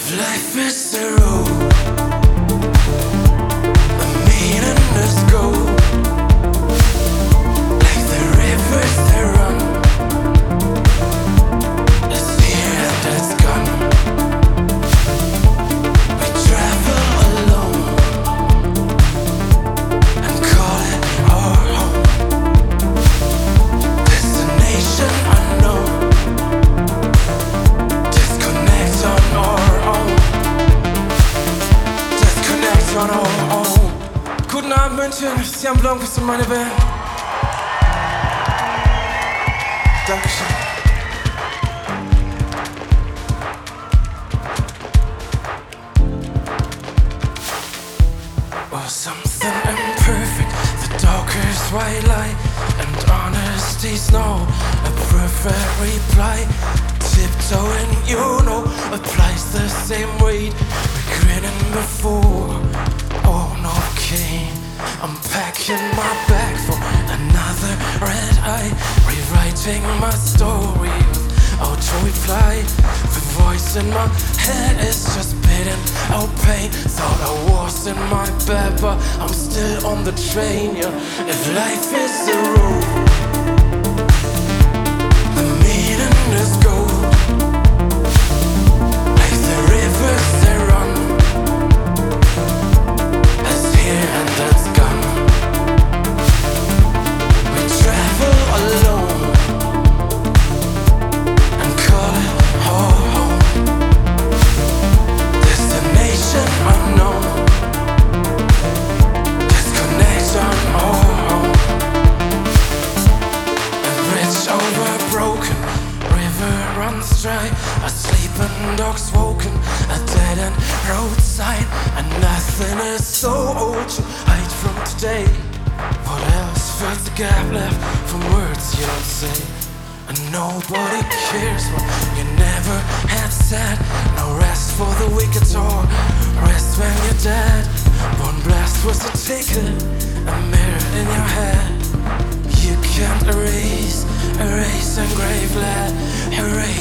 Life is a road, a meaningless goal. Like the rivers that run, it's here and it's gone. We travel alone and call it our home. Destination unknown. Disconnect on our own. Disconnect on our own. Guten Abend München, Sie haben Blanc, bist du meine Band? Dankeschön. Or something imperfect, the darkest white light, and honesty's no a perfect reply. Tiptoeing, you know, applies the same weight. We're grinning before, oh no cane. I'm packing my bag for another red eye, rewriting my story without reply. The voice in my head is just spitting out pain. Thought I was in my bed, but I'm still on the train, yeah. If life is a road, the meaning is gold. Like the rivers that run, it's here and it's gone. We travel alone and call it our home. Destination unknown. Disconnect on our own. A bridge over broken, river runs dry. A sleeping dog's woken, a dead end roadside, and nothing is so old to hide from today. What else fills the gap left from words you don't say? And nobody cares what you never had said. No rest for the weak at all. Rest when you're dead. One blast was a ticket, a mirror in your head. You can't erase, erase engraved lead. Erase